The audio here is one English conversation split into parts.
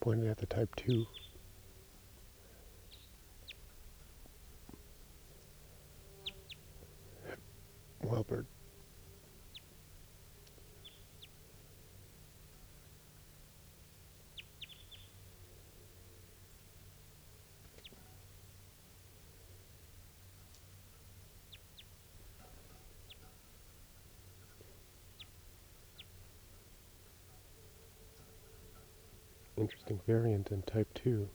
Pointed at the type 2. Wild bird. Interesting variant in type 2.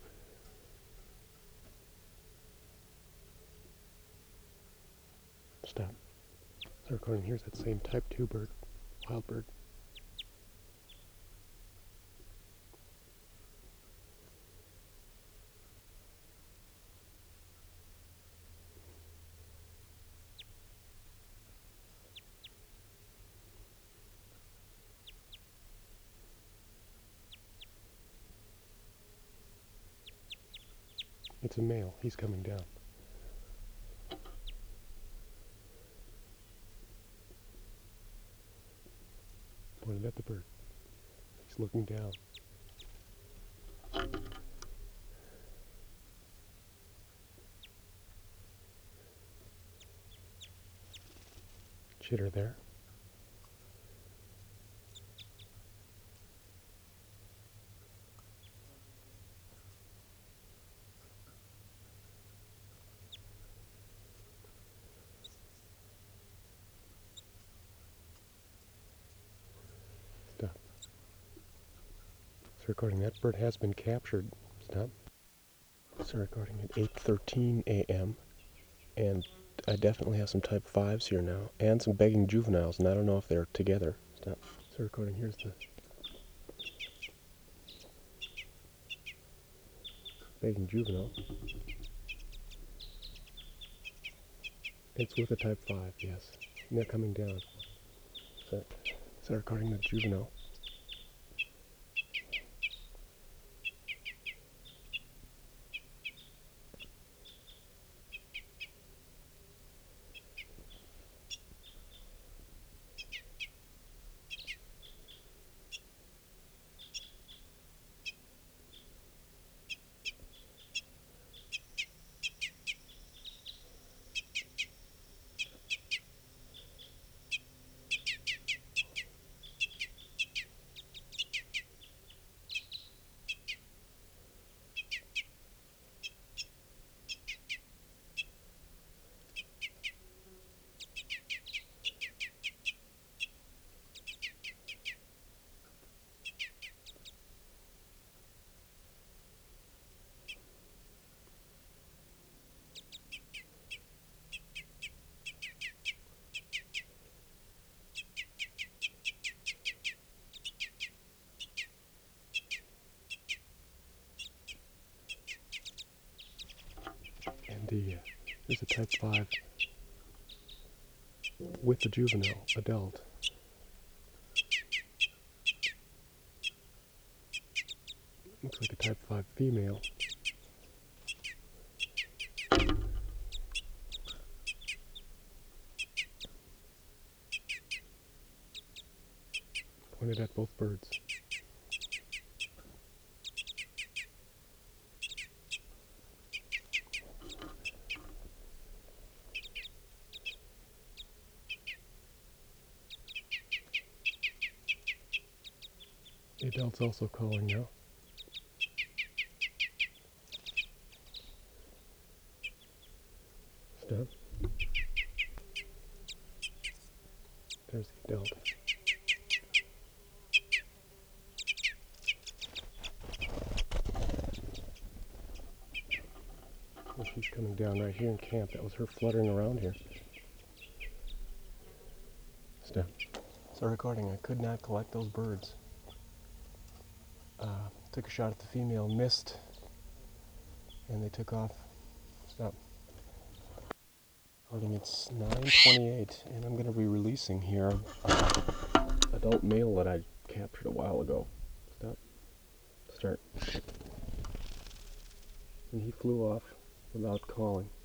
Stop. So recording here's that same type 2 bird, wild bird. It's a male, he's coming down. Pointed at the bird. He's looking down. Chitter there. Stop. So recording that bird has been captured. Stop. So recording at 8:13 a.m. and I definitely have some type 5s here now, and some begging juveniles, and I don't know if they're together. Stop. So recording, here's the begging juvenile. It's with a type 5, yes. And they're coming down. So recording the juvenile. And there's a type 5 with the juvenile adult. Looks like a type 5 female. Pointed at both birds. The adult's also calling now. Stop. There's the adult. Well, she's coming down right here in camp. That was her fluttering around here. Stop. So recording, I could not collect those birds. Took a shot at the female, missed, and they took off. Stop. Recording, it's 9:28, and I'm going to be releasing here adult male that I captured a while ago. Stop. Start. And he flew off without calling.